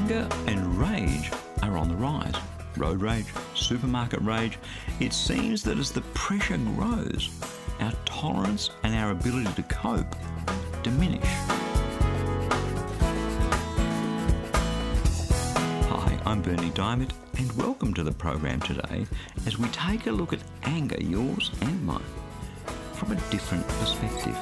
Anger and rage are on the rise. Road rage, supermarket rage. It seems that as the pressure grows, our tolerance and our ability to cope diminish. Hi, I'm Bernie Diamond, and welcome to the program today as we take a look at anger, yours and mine, from a different perspective.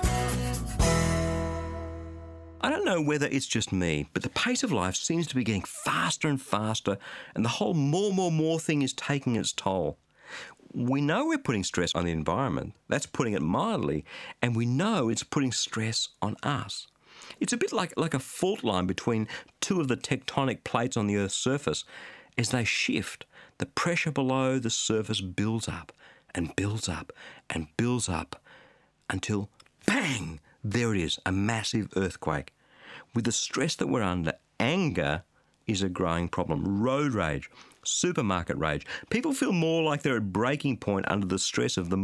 I don't know whether it's just me, but the pace of life seems to be getting faster and faster, and the whole more thing is taking its toll. We know we're putting stress on the environment, that's putting it mildly, and we know it's putting stress on us. It's a bit like a fault line between two of the tectonic plates on the Earth's surface. As they shift, the pressure below the surface builds up and builds up and builds up until, bang! There it is, a massive earthquake. With the stress that we're under, anger is a growing problem. Road rage, supermarket rage. People feel more like they're at breaking point under the stress of the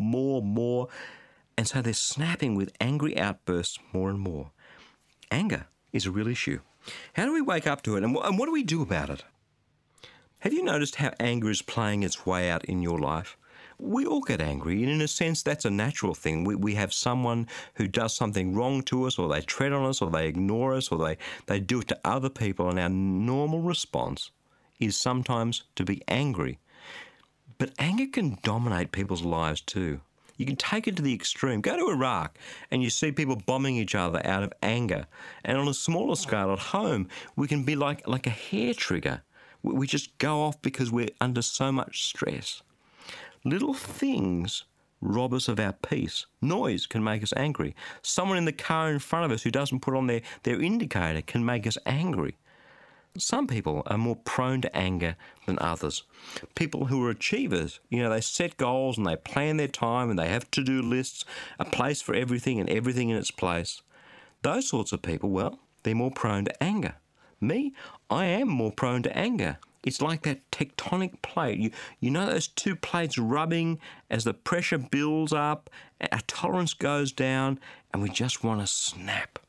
more, and so they're snapping with angry outbursts more and more. Anger is a real issue. How do we wake up to it, and what do we do about it? Have you noticed how anger is playing its way out in your life? We all get angry, and in a sense that's a natural thing. We have someone who does something wrong to us, or they tread on us, or they ignore us, or they do it to other people, and our normal response is sometimes to be angry. But anger can dominate people's lives too. You can take it to the extreme. Go to Iraq and you see people bombing each other out of anger. And on a smaller scale at home, we can be like a hair trigger. We just go off because we're under so much stress. Little things rob us of our peace. Noise can make us angry. Someone in the car in front of us who doesn't put on their indicator can make us angry. Some people are more prone to anger than others. People who are achievers, they set goals and they plan their time and they have to-do lists, a place for everything and everything in its place. Those sorts of people, well, they're more prone to anger. Me, I am more prone to anger. It's like that tectonic plate. You know those two plates rubbing as the pressure builds up, our tolerance goes down, and we just want to snap.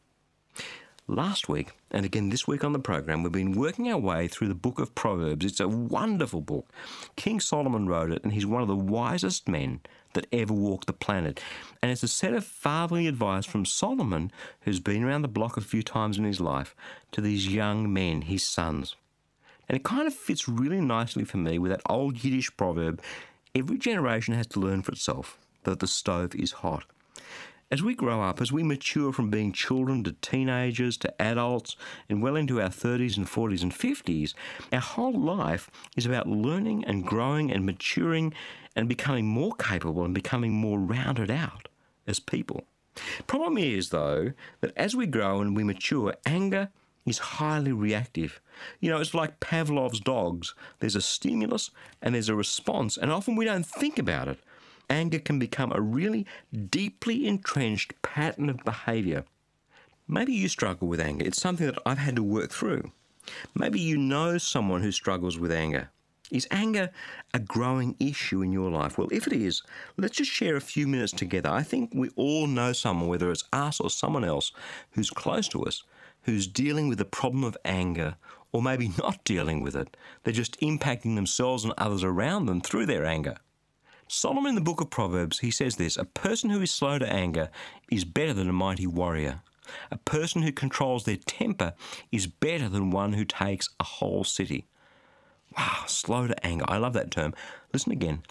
Last week, and again this week on the program, we've been working our way through the book of Proverbs. It's a wonderful book. King Solomon wrote it, and he's one of the wisest men that ever walked the planet. And it's a set of fatherly advice from Solomon, who's been around the block a few times in his life, to these young men, his sons. And it kind of fits really nicely for me with that old Yiddish proverb, every generation has to learn for itself that the stove is hot. As we grow up, as we mature from being children to teenagers to adults and well into our 30s and 40s and 50s, our whole life is about learning and growing and maturing and becoming more capable and becoming more rounded out as people. Problem is, though, that as we grow and we mature, anger is highly reactive. It's like Pavlov's dogs. There's a stimulus and there's a response, and often we don't think about it. Anger can become a really deeply entrenched pattern of behaviour. Maybe you struggle with anger. It's something that I've had to work through. Maybe you know someone who struggles with anger. Is anger a growing issue in your life? Well, if it is, let's just share a few minutes together. I think we all know someone, whether it's us or someone else, who's close to us, who's dealing with the problem of anger, or maybe not dealing with it. They're just impacting themselves and others around them through their anger. Solomon in the book of Proverbs, he says this, a person who is slow to anger is better than a mighty warrior. A person who controls their temper is better than one who takes a whole city. Wow, slow to anger. I love that term. Listen again.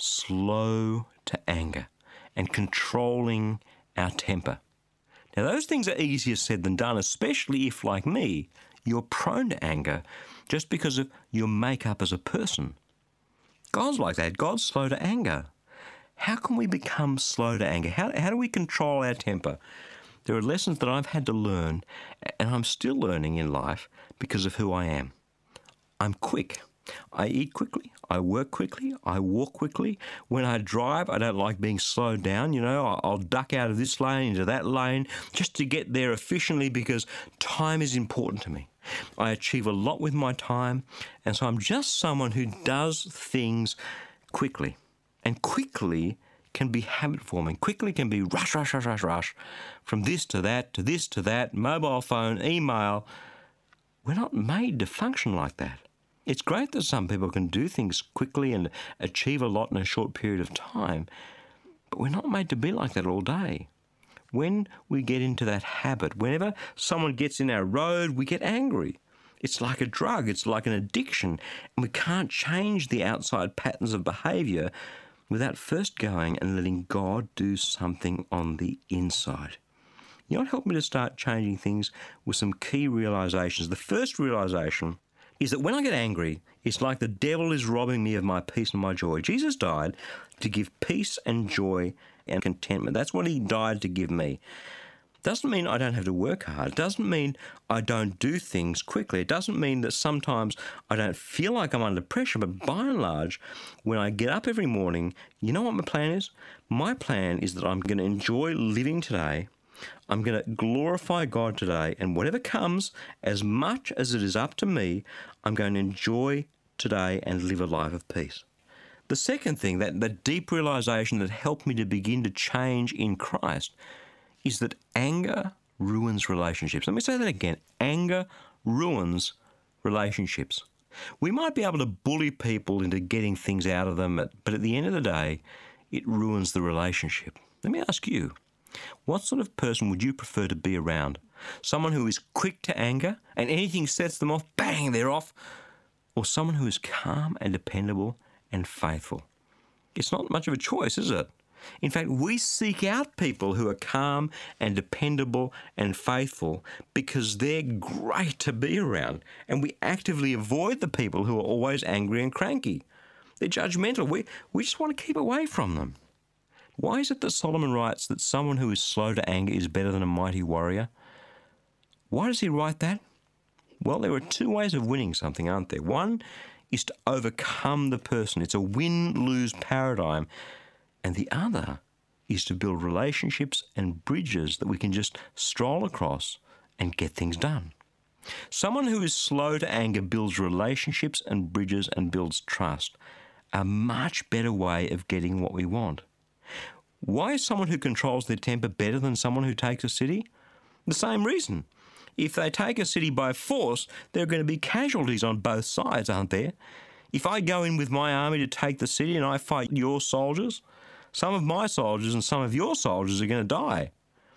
Slow to anger and controlling our temper. Now, those things are easier said than done, especially if, like me, you're prone to anger just because of your makeup as a person. God's like that. God's slow to anger. How can we become slow to anger? How do we control our temper? There are lessons that I've had to learn, and I'm still learning in life because of who I am. I'm quick. I eat quickly, I work quickly, I walk quickly. When I drive, I don't like being slowed down. I'll duck out of this lane into that lane just to get there efficiently because time is important to me. I achieve a lot with my time, and so I'm just someone who does things quickly. And quickly can be habit forming. Quickly can be rush, from this to that, to this to that, mobile phone, email. We're not made to function like that. It's great that some people can do things quickly and achieve a lot in a short period of time, but we're not made to be like that all day. When we get into that habit, whenever someone gets in our road, we get angry. It's like a drug, it's like an addiction, and we can't change the outside patterns of behaviour without first going and letting God do something on the inside. You know what helped me to start changing things with some key realizations. The first realization is that when I get angry, it's like the devil is robbing me of my peace and my joy. Jesus died to give peace and joy and contentment. That's what he died to give me. Doesn't mean I don't have to work hard. It doesn't mean I don't do things quickly. It doesn't mean that sometimes I don't feel like I'm under pressure. But by and large, when I get up every morning, you know what my plan is? My plan is that I'm going to enjoy living today. I'm going to glorify God today. And whatever comes, as much as it is up to me, I'm going to enjoy today and live a life of peace. The second thing, that deep realization that helped me to begin to change in Christ, is that anger ruins relationships. Let me say that again. Anger ruins relationships. We might be able to bully people into getting things out of them, but at the end of the day, it ruins the relationship. Let me ask you, what sort of person would you prefer to be around? Someone who is quick to anger and anything sets them off, bang, they're off? Or someone who is calm and dependable and faithful? It's not much of a choice, is it? In fact, we seek out people who are calm and dependable and faithful because they're great to be around, and we actively avoid the people who are always angry and cranky. They're judgmental. We just want to keep away from them. Why is it that Solomon writes that someone who is slow to anger is better than a mighty warrior? Why does he write that? Well, there are two ways of winning something, aren't there? One is to overcome the person. It's a win-lose paradigm. And the other is to build relationships and bridges that we can just stroll across and get things done. Someone who is slow to anger builds relationships and bridges and builds trust. A much better way of getting what we want. Why is someone who controls their temper better than someone who takes a city? The same reason. If they take a city by force, there are going to be casualties on both sides, aren't there? If I go in with my army to take the city and I fight your soldiers, some of my soldiers and some of your soldiers are going to die.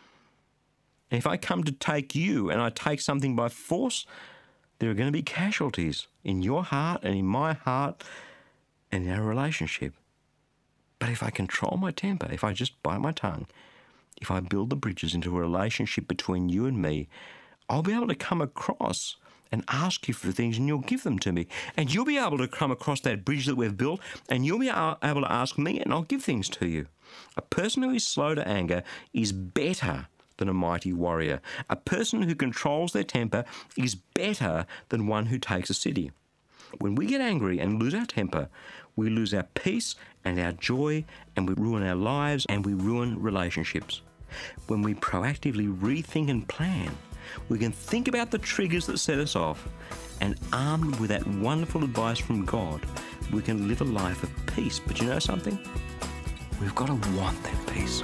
If I come to take you and I take something by force, there are going to be casualties in your heart and in my heart and in our relationship. But if I control my temper, if I just bite my tongue, if I build the bridges into a relationship between you and me, I'll be able to come across and ask you for things and you'll give them to me. And you'll be able to come across that bridge that we've built and you'll be able to ask me and I'll give things to you. A person who is slow to anger is better than a mighty warrior. A person who controls their temper is better than one who takes a city. When we get angry and lose our temper, we lose our peace and our joy, and we ruin our lives and we ruin relationships. When we proactively rethink and plan, we can think about the triggers that set us off, and armed with that wonderful advice from God, we can live a life of peace. But you know something? We've got to want that peace.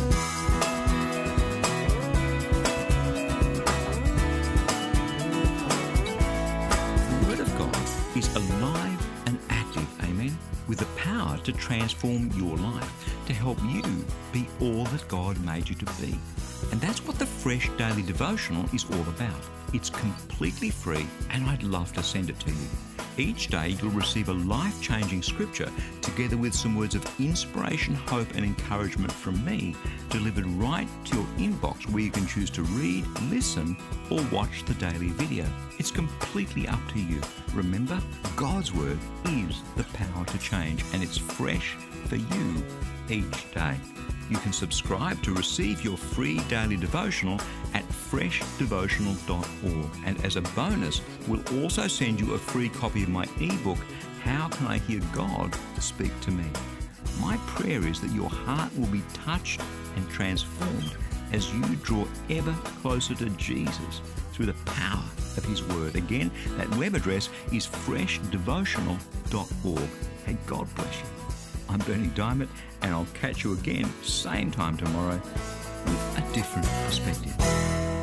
The Word of God is alive and active, amen, with the power to transform your life, to help you be all that God made you to be. And that's what the Fresh Daily Devotional is all about. It's completely free and I'd love to send it to you. Each day you'll receive a life-changing scripture together with some words of inspiration, hope and encouragement from me delivered right to your inbox, where you can choose to read, listen or watch the daily video. It's completely up to you. Remember, God's Word is the power to change, and it's fresh for you each day. You can subscribe to receive your free daily devotional at freshdevotional.org. And as a bonus, we'll also send you a free copy of my ebook, How Can I Hear God Speak to Me? My prayer is that your heart will be touched and transformed as you draw ever closer to Jesus through the power of His Word. Again, that web address is freshdevotional.org. Hey, God bless you. I'm Berni Dymet, and I'll catch you again, same time tomorrow, with a different perspective.